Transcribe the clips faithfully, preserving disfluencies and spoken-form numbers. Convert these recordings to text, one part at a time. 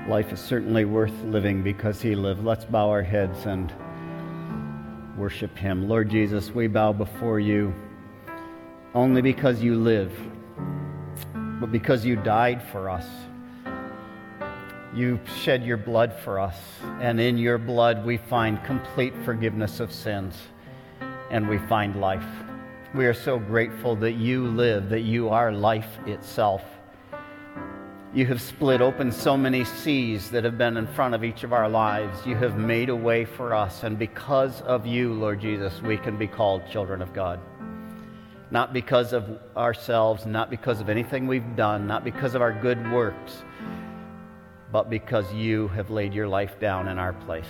Life is certainly worth living because he lived. Let's bow our heads and worship him. Lord Jesus, we bow before you only because you live, but because you died for us. You shed your blood for us, and in your blood we find complete forgiveness of sins, and we find life. We are so grateful that you live, that you are life itself. You have split open so many seas that have been in front of each of our lives. You have made a way for us, and because of you, Lord Jesus, we can be called children of God. Not because of ourselves, not because of anything we've done, not because of our good works, but because you have laid your life down in our place.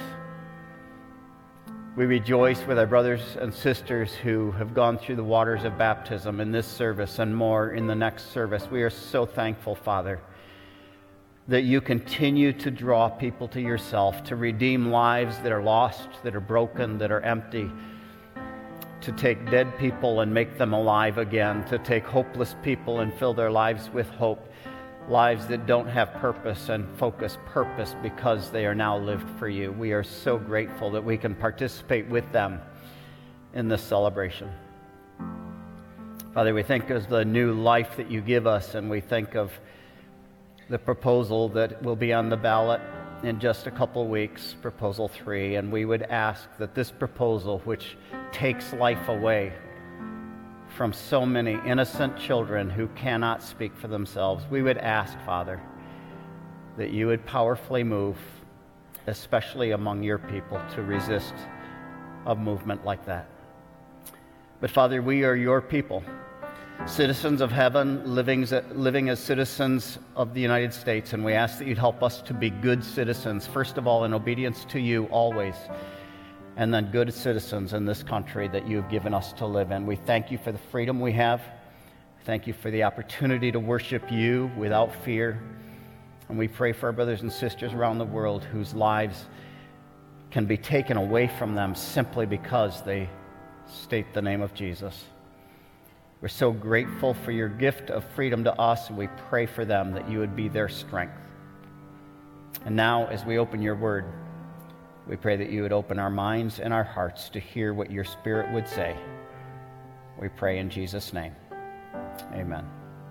We rejoice with our brothers and sisters who have gone through the waters of baptism in this service and more in the next service. We are so thankful, Father, that you continue to draw people to yourself, to redeem lives that are lost, that are broken, that are empty, to take dead people and make them alive again, to take hopeless people and fill their lives with hope, lives that don't have purpose and focus purpose because they are now lived for you. We are so grateful that we can participate with them in this celebration. Father, we think of the new life that you give us, and we think of the proposal that will be on the ballot in just a couple weeks, Proposal three, and we would ask that this proposal, which takes life away from so many innocent children who cannot speak for themselves, we would ask, Father, that you would powerfully move, especially among your people, to resist a movement like that. But Father, we are your people, citizens of heaven, living, living as citizens of the United States, and we ask that you'd help us to be good citizens, first of all in obedience to you always, and then good citizens in this country that you have given us to live in. We thank you for the freedom we have. Thank you for the opportunity to worship you without fear. And we pray for our brothers and sisters around the world whose lives can be taken away from them simply because they state the name of Jesus. We're so grateful for your gift of freedom to us, and we pray for them that you would be their strength. And now, as we open your word, we pray that you would open our minds and our hearts to hear what your Spirit would say. We pray in Jesus' name. Amen.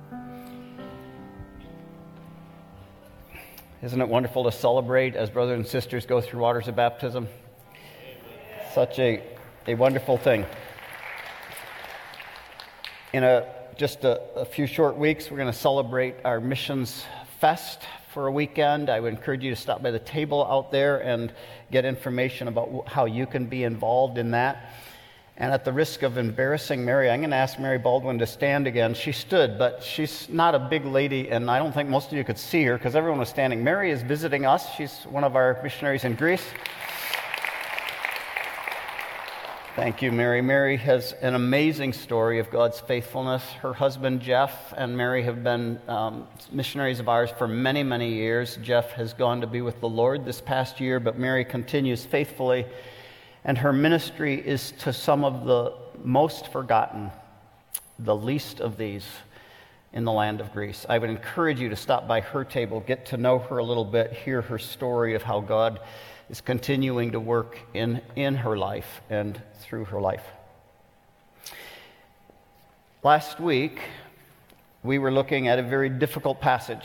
Isn't it wonderful to celebrate as brothers and sisters go through waters of baptism? Such a, a wonderful thing. In a, just a, a few short weeks, we're going to celebrate our Missions Fest for a weekend. I would encourage you to stop by the table out there and get information about how you can be involved in that. And at the risk of embarrassing Mary, I'm going to ask Mary Baldwin to stand again. She stood, but she's not a big lady, and I don't think most of you could see her because everyone was standing. Mary is visiting us. She's one of our missionaries in Greece. Thank you, Mary. Mary has an amazing story of God's faithfulness. Her husband, Jeff, and Mary have been um, missionaries of ours for many, many years. Jeff has gone to be with the Lord this past year, but Mary continues faithfully, and her ministry is to some of the most forgotten, the least of these in the land of Greece. I would encourage you to stop by her table, get to know her a little bit, hear her story of how God is continuing to work in, in her life and through her life. Last week, we were looking at a very difficult passage.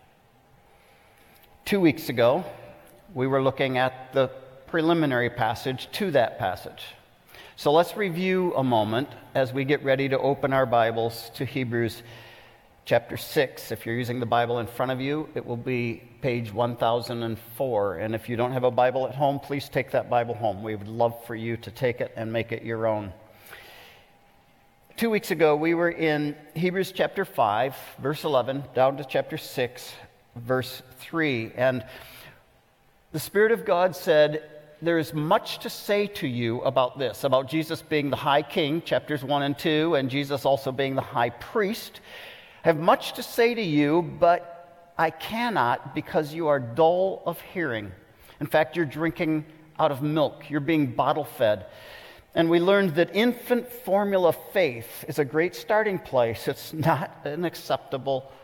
Two weeks ago, we were looking at the preliminary passage to that passage. So let's review a moment as we get ready to open our Bibles to Hebrews chapter six. If you're using the Bible in front of you, it will be page one thousand four. And if you don't have a Bible at home, please take that Bible home. We would love for you to take it and make it your own. Two weeks ago, we were in Hebrews chapter five, verse eleven, down to chapter six, verse three. And the Spirit of God said, there is much to say to you about this, about Jesus being the high king, chapters one and two, and Jesus also being the high priest. I have much to say to you, but I cannot because you are dull of hearing. In fact, you're drinking out of milk. You're being bottle-fed. And we learned that infant formula faith is a great starting place. It's not an acceptable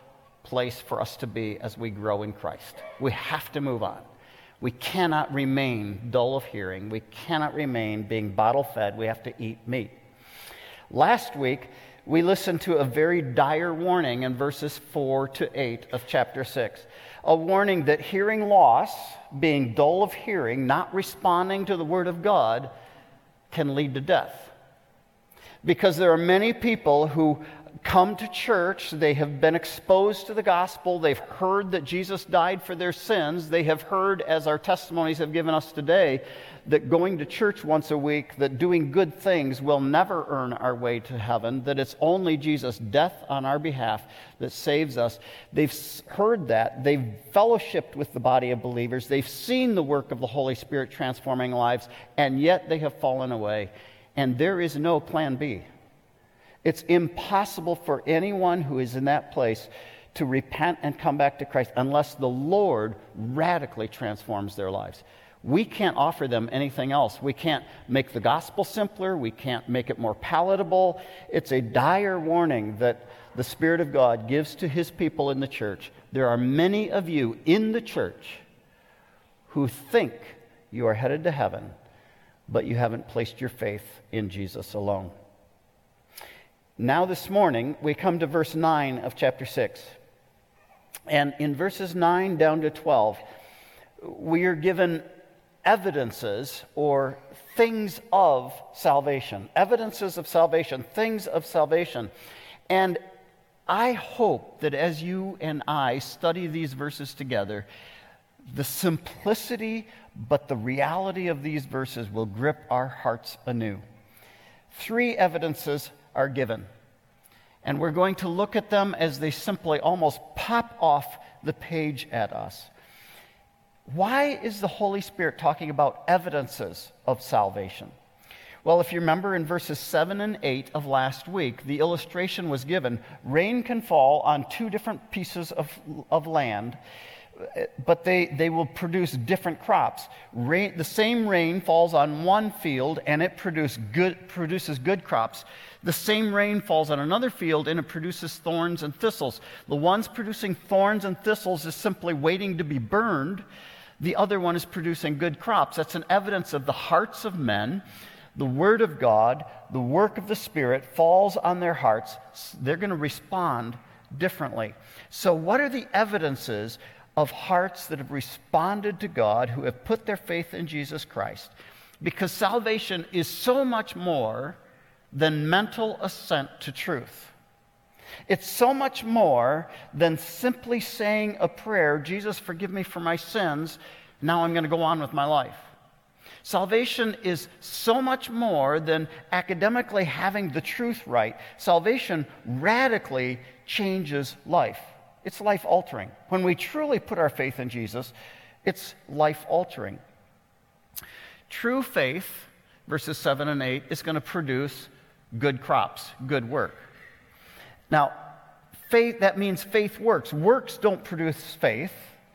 place for us to be as we grow in Christ. We have to move on. We cannot remain dull of hearing. We cannot remain being bottle-fed. We have to eat meat. Last week, we listened to a very dire warning in verses four to eight of chapter six. A warning that hearing loss, being dull of hearing, not responding to the Word of God, can lead to death. Because there are many people who come to church, they have been exposed to the gospel, they've heard that Jesus died for their sins, they have heard, as our testimonies have given us today, that going to church once a week, that doing good things will never earn our way to heaven, that it's only Jesus' death on our behalf that saves us. They've heard that, they've fellowshipped with the body of believers, they've seen the work of the Holy Spirit transforming lives, and yet they have fallen away. And there is no plan B. It's impossible for anyone who is in that place to repent and come back to Christ unless the Lord radically transforms their lives. We can't offer them anything else. We can't make the gospel simpler. We can't make it more palatable. It's a dire warning that the Spirit of God gives to His people in the church. There are many of you in the church who think you are headed to heaven, but you haven't placed your faith in Jesus alone. Now this morning, we come to verse nine of chapter six. And in verses nine down to twelve, we are given evidences or things of salvation. Evidences of salvation, things of salvation. And I hope that as you and I study these verses together, the simplicity but the reality of these verses will grip our hearts anew. Three evidences are given. And we're going to look at them as they simply almost pop off the page at us. Why is the Holy Spirit talking about evidences of salvation? Well, if you remember in verses seven and eight of last week, the illustration was given. Rain can fall on two different pieces of, of land, but they, they will produce different crops. Rain, the same rain falls on one field and it produce good, produces good crops. The same rain falls on another field and it produces thorns and thistles. The ones producing thorns and thistles is simply waiting to be burned. The other one is producing good crops. That's an evidence of the hearts of men. The Word of God, the work of the Spirit falls on their hearts. They're going to respond differently. So what are the evidences of hearts that have responded to God, who have put their faith in Jesus Christ? Because salvation is so much more than mental assent to truth. It's so much more than simply saying a prayer, Jesus, forgive me for my sins, now I'm going to go on with my life. Salvation is so much more than academically having the truth right. Salvation radically changes life. It's life-altering. When we truly put our faith in Jesus, it's life-altering. True faith, verses seven and eight, is going to produce good crops, good work. Now, faith, that means faith works. Works don't produce faith.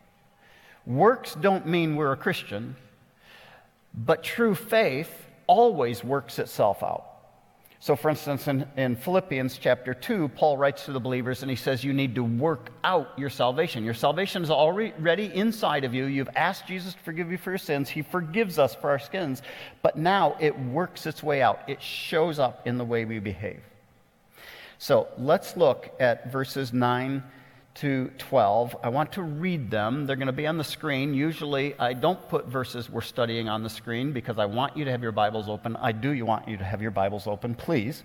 Works don't mean we're a Christian. But true faith always works itself out. So, for instance, in, in Philippians chapter two, Paul writes to the believers and he says you need to work out your salvation. Your salvation is already inside of you. You've asked Jesus to forgive you for your sins. He forgives us for our sins. But now it works its way out. It shows up in the way we behave. So let's look at verses nine to twelve. I want to read them. They're going to be on the screen. Usually I don't put verses we're studying on the screen because I want you to have your Bibles open. I do want you to have your Bibles open, please.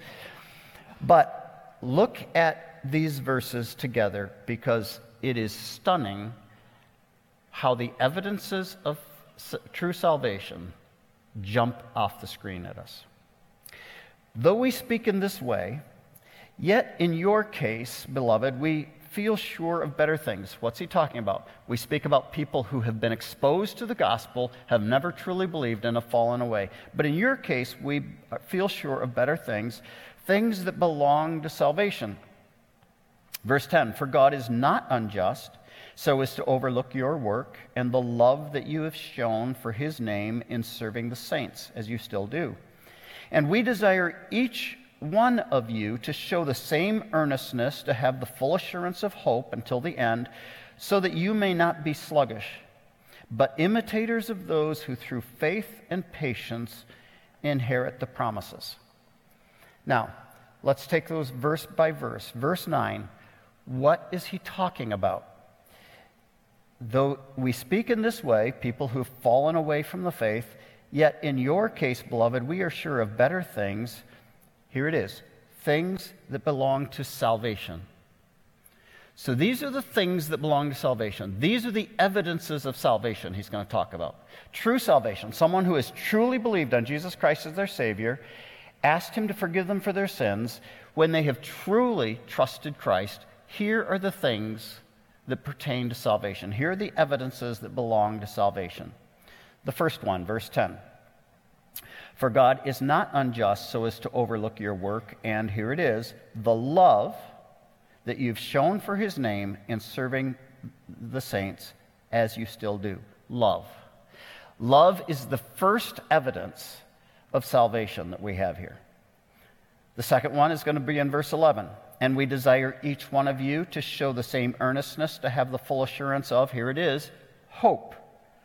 But look at these verses together because it is stunning how the evidences of true salvation jump off the screen at us. Though we speak in this way, yet in your case, beloved, we feel sure of better things. What's he talking about? We speak about people who have been exposed to the gospel, have never truly believed, and have fallen away. But in your case, we feel sure of better things, things that belong to salvation. Verse ten, for God is not unjust so as to overlook your work and the love that you have shown for his name in serving the saints, as you still do. And we desire each one of you to show the same earnestness, to have the full assurance of hope until the end, so that you may not be sluggish, but imitators of those who through faith and patience inherit the promises. Now, let's take those verse by verse. Verse nine, what is he talking about? Though we speak in this way, people who've fallen away from the faith, yet in your case, beloved, we are sure of better things. Here it is, things that belong to salvation. So these are the things that belong to salvation. These are the evidences of salvation he's going to talk about. True salvation, someone who has truly believed on Jesus Christ as their Savior, asked him to forgive them for their sins. When they have truly trusted Christ, here are the things that pertain to salvation. Here are the evidences that belong to salvation. The first one, verse ten. For God is not unjust so as to overlook your work, and here it is, the love that you've shown for his name in serving the saints as you still do. Love. Love is the first evidence of salvation that we have here. The second one is going to be in verse eleven. And we desire each one of you to show the same earnestness, to have the full assurance of, here it is, hope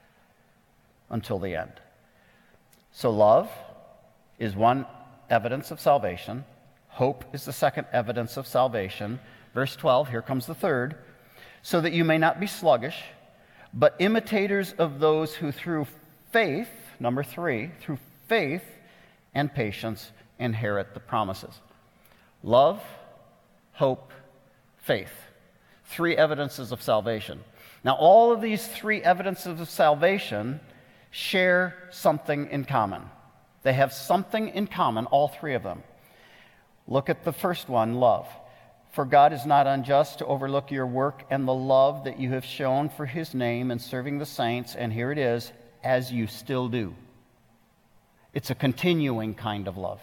until the end. So love is one evidence of salvation. Hope is the second evidence of salvation. Verse twelve, here comes the third. So that you may not be sluggish, but imitators of those who through faith, number three, through faith and patience inherit the promises. Love, hope, faith. Three evidences of salvation. Now, all of these three evidences of salvation share something in common. They have something in common, all three of them. Look at the first one, love. For God is not unjust to overlook your work and the love that you have shown for his name in serving the saints, and here it is, as you still do. It's a continuing kind of love.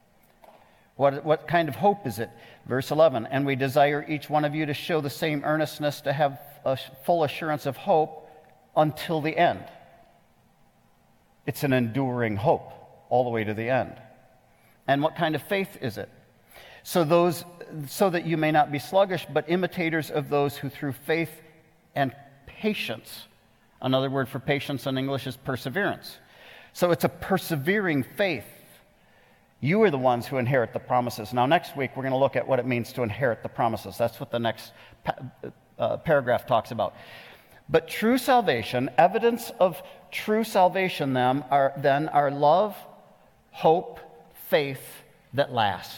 What, what kind of hope is it? Verse eleven, and we desire each one of you to show the same earnestness, to have a full assurance of hope until the end. It's an enduring hope all the way to the end. And what kind of faith is it? So those, so that you may not be sluggish, but imitators of those who through faith and patience, another word for patience in English is perseverance. So it's a persevering faith. You are the ones who inherit the promises. Now, next week, we're going to look at what it means to inherit the promises. That's what the next pa- uh, paragraph talks about. But true salvation, evidence of true salvation then are, then are love, hope, faith that last.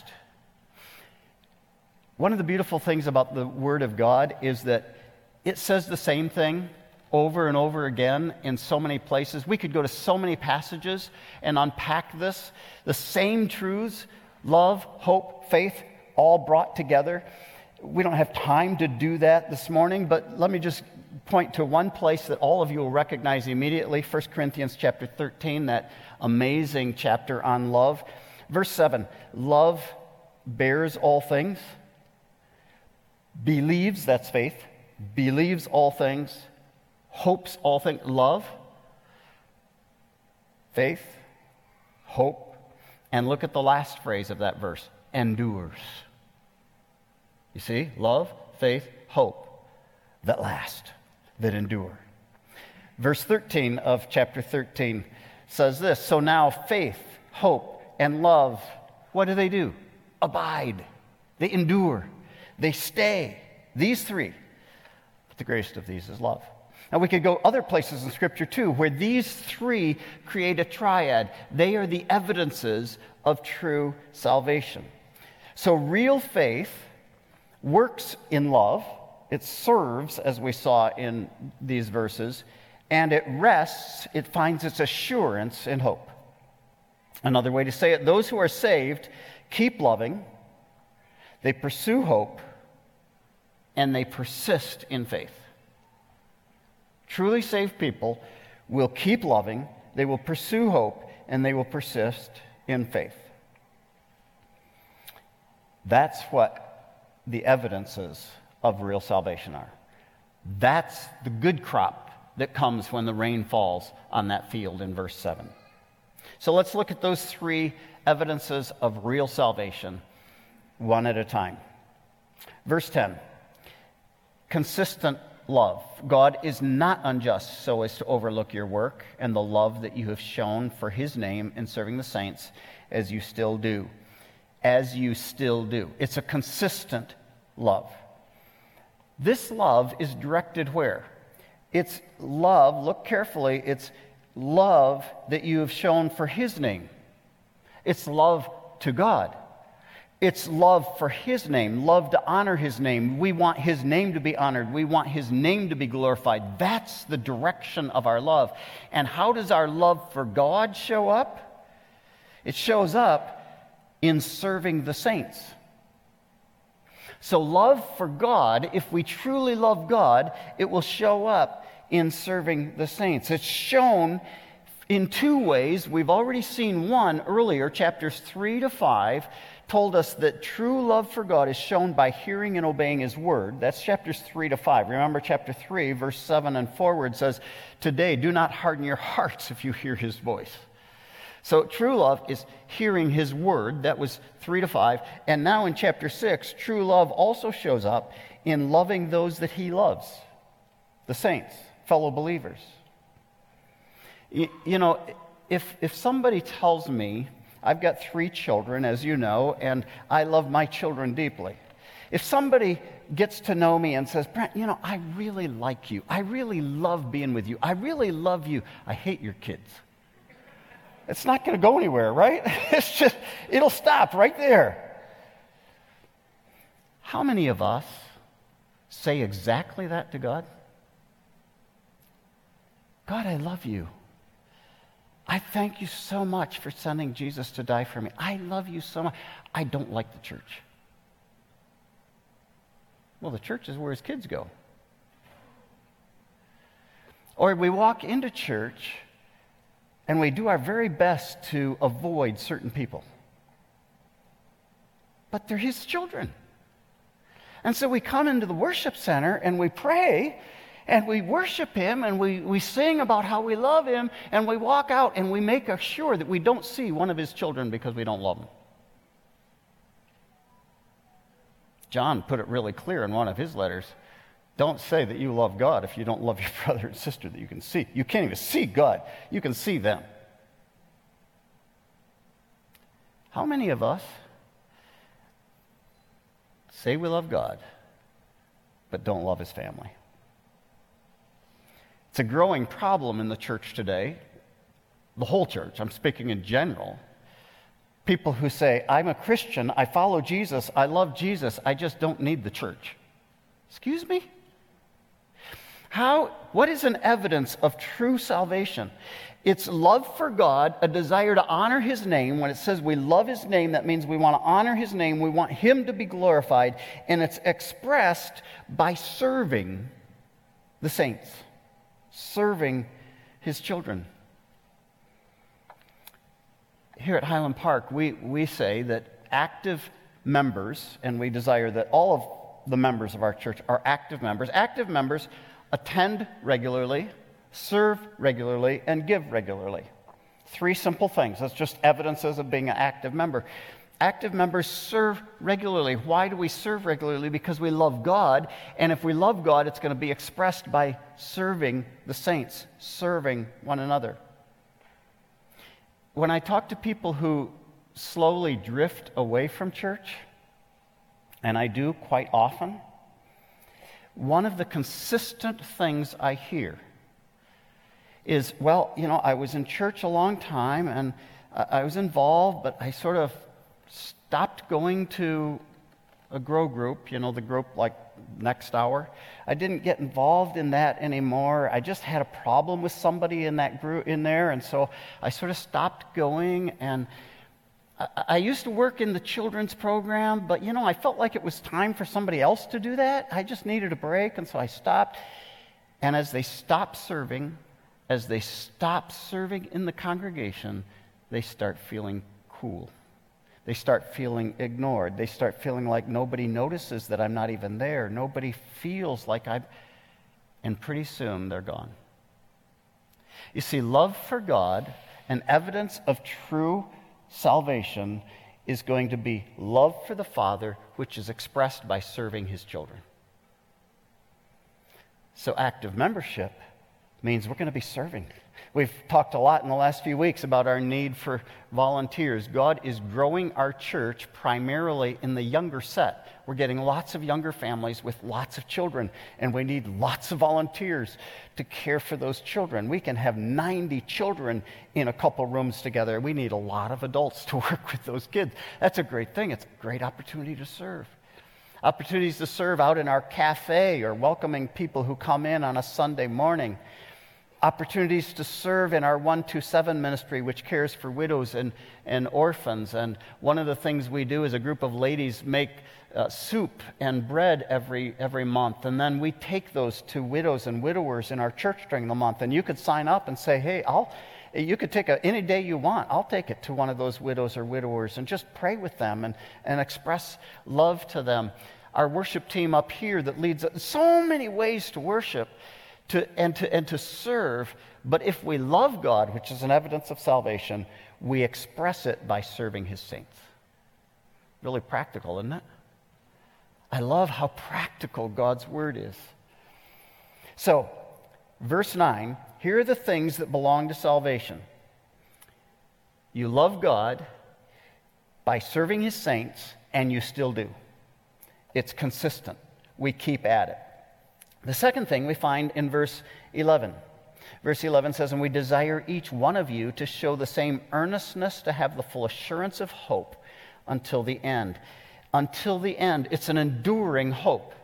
One of the beautiful things about the Word of God is that it says the same thing over and over again in so many places. We could go to so many passages and unpack this. The same truths, love, hope, faith, all brought together. We don't have time to do that this morning, but let me just point to one place that all of you will recognize immediately, First Corinthians chapter thirteen, that amazing chapter on love. Verse seven, love bears all things, believes, that's faith, believes all things, hopes all things. Love, faith, hope, and look at the last phrase of that verse, endures. You see, love, faith, hope that last, that endure. Verse thirteen of chapter thirteen says this, so now faith, hope, and love, what do they do? Abide. They endure. They stay. These three. But the greatest of these is love. Now, we could go other places in Scripture, too, where these three create a triad. They are the evidences of true salvation. So real faith works in love. It serves, as we saw in these verses, and it rests, it finds its assurance in hope. Another way to say it, those who are saved keep loving, they pursue hope, and they persist in faith. Truly saved people will keep loving, they will pursue hope, and they will persist in faith. That's what the evidences of real salvation are. That's the good crop that comes when the rain falls on that field in verse seven. So let's look at those three evidences of real salvation, one at a time. Verse ten, consistent love. God is not unjust so as to overlook your work and the love that you have shown for his name in serving the saints, as you still do. As you still do. It's a consistent love. This love is directed where? It's love, look carefully, it's love that you have shown for his name. It's love to God. It's love for his name, love to honor his name. We want his name to be honored. We want his name to be glorified. That's the direction of our love. And how does our love for God show up? It shows up in serving the saints. So love for God, if we truly love God, it will show up in serving the saints. It's shown in two ways. We've already seen one earlier, chapters three to five, told us that true love for God is shown by hearing and obeying his word. That's chapters three to five. Remember, chapter three, verse seven and forward says, today, do not harden your hearts if you hear his voice. So true love is hearing his word. That was three to five. And now in chapter six, true love also shows up in loving those that he loves, the saints, fellow believers. You, you know, if if somebody tells me, I've got three children, as you know, and I love my children deeply. If somebody gets to know me and says, Brent, you know, I really like you. I really love being with you. I really love you. I hate your kids. It's not going to go anywhere, right? It's just, it'll stop right there. How many of us say exactly that to God? God, I love you. I thank you so much for sending Jesus to die for me. I love you so much. I don't like the church. Well, the church is where his kids go. Or we walk into church and we do our very best to avoid certain people. But they're his children. And so we come into the worship center and we pray and we worship him, and we, we sing about how we love him, and we walk out and we make sure that we don't see one of his children because we don't love him. John put it really clear in one of his letters. Don't say that you love God if you don't love your brother and sister that you can see. You can't even see God. You can see them. How many of us say we love God but don't love his family? It's a growing problem in the church today, the whole church. I'm speaking in general. People who say, I'm a Christian, I follow Jesus, I love Jesus, I just don't need the church. Excuse me? How, what is an evidence of true salvation? It's love for God, a desire to honor his name. When it says we love his name, that means we want to honor his name, we want him to be glorified, and it's expressed by serving the saints. Serving his children. Here at Highland Park, we, we say that active members, and we desire that all of the members of our church are active members. Active members attend regularly, serve regularly, and give regularly. Three simple things. That's just evidences of being an active member. Active members serve regularly. Why do we serve regularly? Because we love God, and if we love God, it's going to be expressed by serving the saints, serving one another. When I talk to people who slowly drift away from church, and I do quite often, one of the consistent things I hear is, well, you know, I was in church a long time, and I was involved, but I sort of stopped going to a grow group, you know, the group like Next Hour. I didn't get involved in that anymore. I just had a problem with somebody in that group in there, and so I sort of stopped going. And I, I used to work in the children's program, but you know, I felt like it was time for somebody else to do that. I just needed a break, and so I stopped. And as they stopped serving, as they stop serving in the congregation, they start feeling cool. They start feeling ignored. They start feeling like nobody notices that I'm not even there. Nobody feels like I'm... And pretty soon they're gone. You see, love for God, an evidence of true salvation is going to be love for the Father, which is expressed by serving his children. So active membership means we're going to be serving. We've talked a lot in the last few weeks about our need for volunteers. God is growing our church primarily in the younger set. We're getting lots of younger families with lots of children, and we need lots of volunteers to care for those children. We can have ninety children in a couple rooms together. We need a lot of adults to work with those kids. That's a great thing. It's a great opportunity to serve. Opportunities to serve out in our cafe or welcoming people who come in on a Sunday morning. Opportunities to serve in our one two seven ministry, which cares for widows and, and orphans. And one of the things we do as a group of ladies make uh, soup and bread every every month. And then we take those to widows and widowers in our church during the month. And you could sign up and say, hey, I'll, you could take a, any day you want. I'll take it to one of those widows or widowers and just pray with them and, and express love to them. Our worship team up here that leads so many ways to worship. To, and, to, and to serve, but if we love God, which is an evidence of salvation, we express it by serving his saints. Really practical, isn't it? I love how practical God's word is. So, verse nine, here are the things that belong to salvation. You love God by serving his saints, and you still do. It's consistent. We keep at it. The second thing we find in verse eleven. Verse eleven says, and we desire each one of you to show the same earnestness to have the full assurance of hope until the end. Until the end. It's an enduring hope.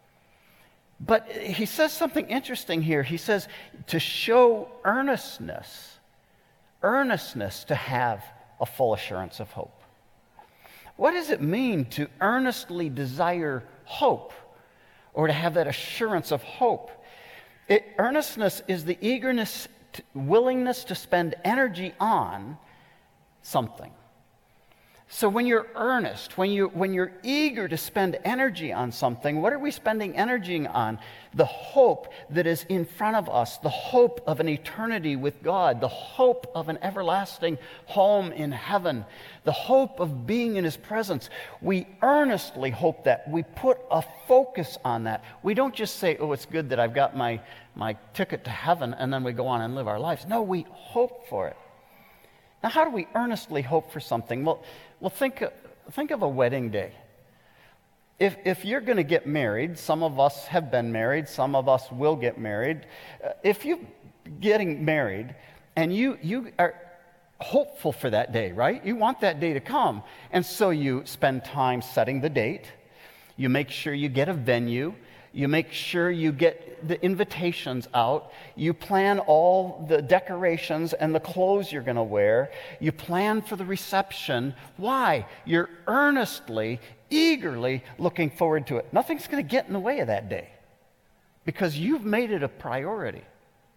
But he says something interesting here. He says to show earnestness. Earnestness to have a full assurance of hope. What does it mean to earnestly desire hope? Or to have that assurance of hope. It, earnestness is the eagerness, to, willingness to spend energy on something. So when you're earnest, when, you, when you're eager to spend energy on something, what are we spending energy on? The hope that is in front of us, the hope of an eternity with God, the hope of an everlasting home in heaven, the hope of being in his presence. We earnestly hope that. We put a focus on that. We don't just say, oh, it's good that I've got my, my ticket to heaven, and then we go on and live our lives. No, we hope for it. Now, how do we earnestly hope for something? Well, well think, think of a wedding day. If, if you're going to get married, some of us have been married, some of us will get married. Uh, if you're getting married and you, you are hopeful for that day, right? You want that day to come. And so you spend time setting the date. You make sure you get a venue. You make sure you get the invitations out. You plan all the decorations and the clothes you're going to wear. You plan for the reception. Why? You're earnestly, eagerly looking forward to it. Nothing's going to get in the way of that day because you've made it a priority.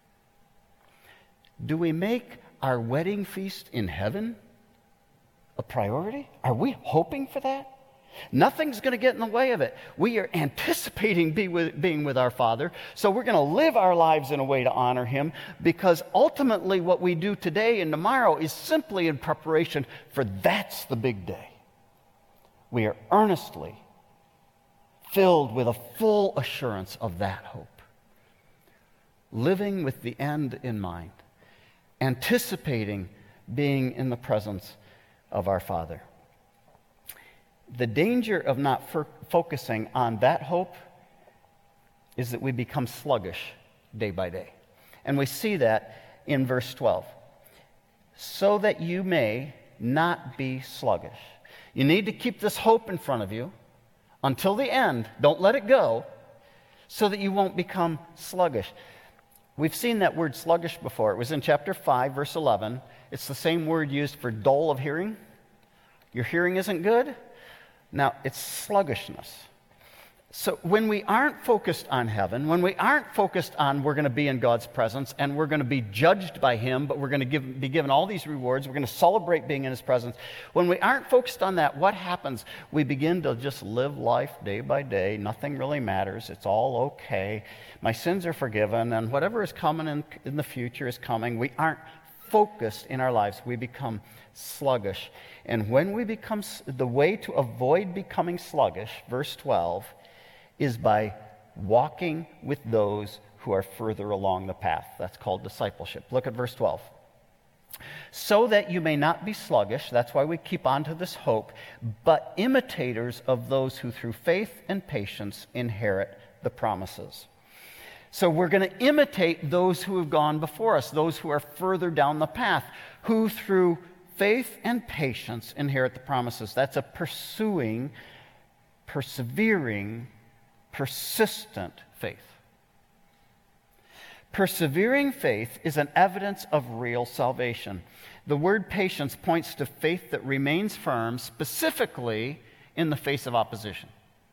Do we make our wedding feast in heaven a priority? Are we hoping for that? Nothing's going to get in the way of it. We are anticipating be with, being with our Father, so we're going to live our lives in a way to honor him, because ultimately what we do today and tomorrow is simply in preparation for that's the big day. We are earnestly filled with a full assurance of that hope, living with the end in mind, anticipating being in the presence of our Father. The danger of not f- focusing on that hope is that we become sluggish day by day. And we see that in verse twelve. So that you may not be sluggish. You need to keep this hope in front of you until the end. Don't let it go, so that you won't become sluggish. We've seen that word sluggish before. It was in chapter five, verse eleven. It's the same word used for dull of hearing. Your hearing isn't good? Now, it's sluggishness. So when we aren't focused on heaven, when we aren't focused on we're going to be in God's presence and we're going to be judged by him, but we're going to give, be given all these rewards, we're going to celebrate being in his presence. When we aren't focused on that, what happens? We begin to just live life day by day. Nothing really matters. It's all okay. My sins are forgiven, and whatever is coming in, in the future is coming. We aren't focused in our lives, we become sluggish. And when we become, the way to avoid becoming sluggish, verse twelve, is by walking with those who are further along the path. That's called discipleship. Look at verse twelve. So that you may not be sluggish, that's why we keep on to this hope, but imitators of those who through faith and patience inherit the promises. So we're going to imitate those who have gone before us, those who are further down the path, who through faith and patience inherit the promises. That's a pursuing, persevering, persistent faith. Persevering faith is an evidence of real salvation. The word patience points to faith that remains firm, specifically in the face of opposition.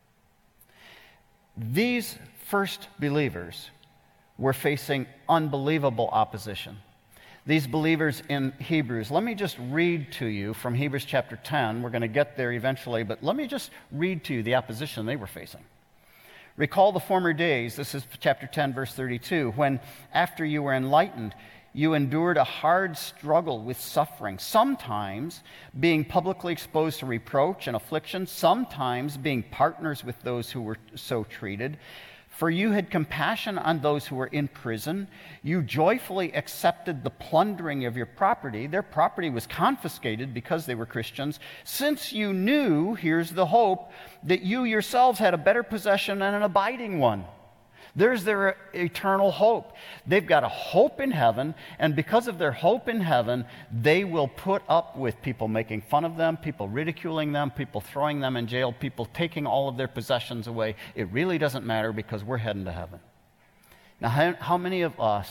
These first believers were facing unbelievable opposition. These believers in Hebrews, let me just read to you from Hebrews chapter ten. We're going to get there eventually, but let me just read to you the opposition they were facing. Recall the former days, this is chapter ten, verse thirty-two, when after you were enlightened, you endured a hard struggle with suffering, sometimes being publicly exposed to reproach and affliction, sometimes being partners with those who were so treated. For you had compassion on those who were in prison. You joyfully accepted the plundering of your property. Their property was confiscated because they were Christians. Since you knew, here's the hope, that you yourselves had a better possession and an abiding one. There's their eternal hope. They've got a hope in heaven, and because of their hope in heaven, they will put up with people making fun of them, people ridiculing them, people throwing them in jail, people taking all of their possessions away. It really doesn't matter because we're heading to heaven. Now, how, how many of us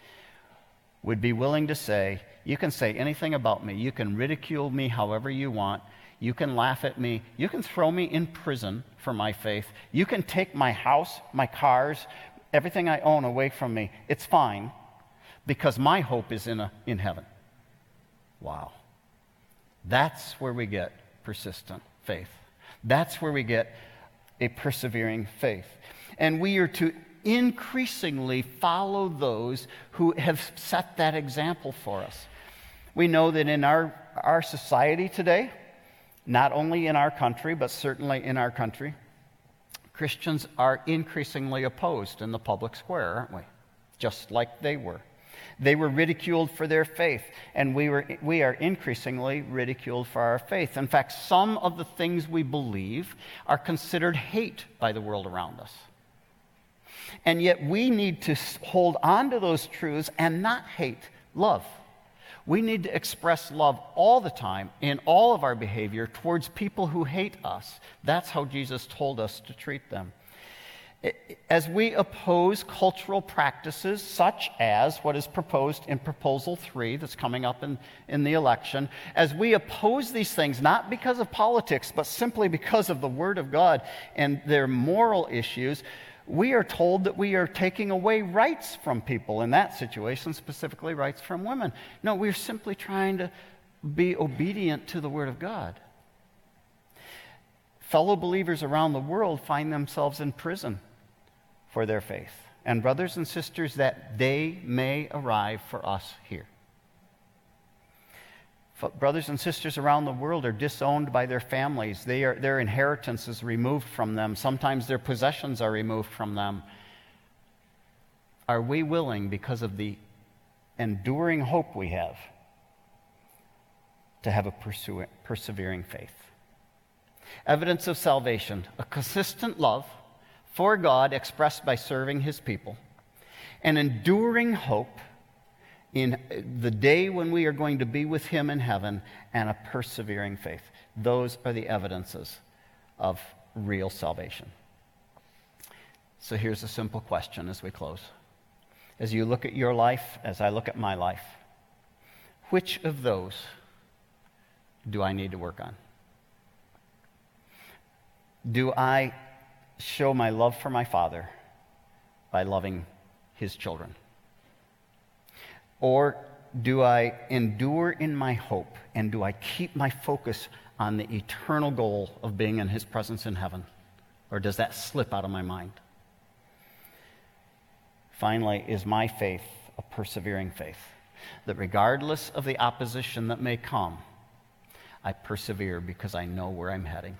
would be willing to say, you can say anything about me, you can ridicule me however you want, you can laugh at me. You can throw me in prison for my faith. You can take my house, my cars, everything I own away from me. It's fine because my hope is in, a, in heaven. Wow. That's where we get persistent faith. That's where we get a persevering faith. And we are to increasingly follow those who have set that example for us. We know that in our, our society today, not only in our country, but certainly in our country, Christians are increasingly opposed in the public square, aren't we? Just like they were. They were ridiculed for their faith, and we were we are increasingly ridiculed for our faith. In fact, some of the things we believe are considered hate by the world around us. And yet we need to hold on to those truths and not hate, love. We need to express love all the time in all of our behavior towards people who hate us. That's how Jesus told us to treat them. As we oppose cultural practices such as what is proposed in Proposal three that's coming up in, in the election, as we oppose these things not because of politics, but simply because of the Word of God and their moral issues, we are told that we are taking away rights from people in that situation, specifically rights from women. No, we're simply trying to be obedient to the Word of God. Fellow believers around the world find themselves in prison for their faith. And brothers and sisters, that day may arrive for us here. Brothers and sisters around the world are disowned by their families. They are, their inheritance is removed from them. Sometimes their possessions are removed from them. Are we willing, because of the enduring hope we have, to have a pursuing, persevering faith? Evidence of salvation, a consistent love for God expressed by serving His people, an enduring hope in the day when we are going to be with Him in heaven, and a persevering faith. Those are the evidences of real salvation. So here's a simple question as we close. As you look at your life, as I look at my life, which of those do I need to work on? Do I show my love for my Father by loving His children? Or do I endure in my hope, and do I keep my focus on the eternal goal of being in His presence in heaven? Or does that slip out of my mind? Finally, is my faith a persevering faith? that regardless of the opposition that may come, I persevere because I know where I'm heading.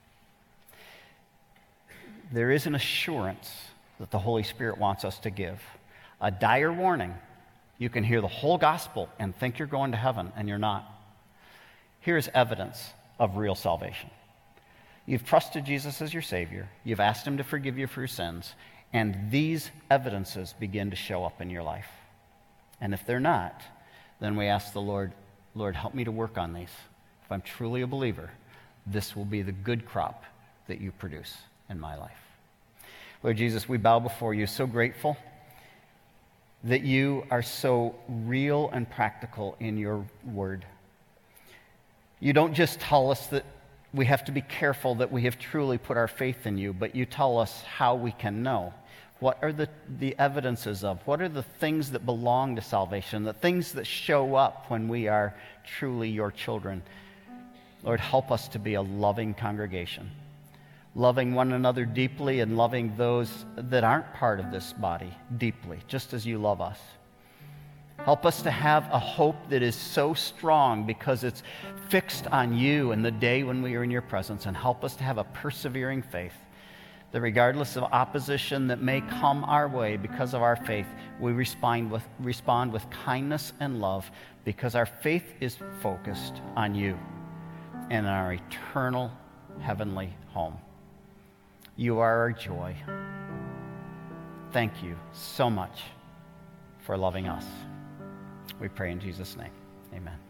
There is an assurance that the Holy Spirit wants us to give. A dire warning. You can hear the whole gospel and think you're going to heaven, and you're not. Here's evidence of real salvation. You've trusted Jesus as your Savior. You've asked Him to forgive you for your sins. And these evidences begin to show up in your life. And if they're not, then we ask the Lord, Lord, help me to work on these. If I'm truly a believer, this will be the good crop that you produce in my life. Lord Jesus, we bow before you, so grateful that you are so real and practical in your word. You don't just tell us that we have to be careful that we have truly put our faith in you, but you tell us how we can know. What are the, the evidences of? What are the things that belong to salvation, the things that show up when we are truly your children? Lord, help us to be a loving congregation, loving one another deeply and loving those that aren't part of this body deeply, just as you love us. Help us to have a hope that is so strong because it's fixed on you and the day when we are in your presence, and help us to have a persevering faith that regardless of opposition that may come our way because of our faith, we respond with, respond with kindness and love because our faith is focused on you and our eternal heavenly home. You are our joy. Thank you so much for loving us. We pray in Jesus' name. Amen.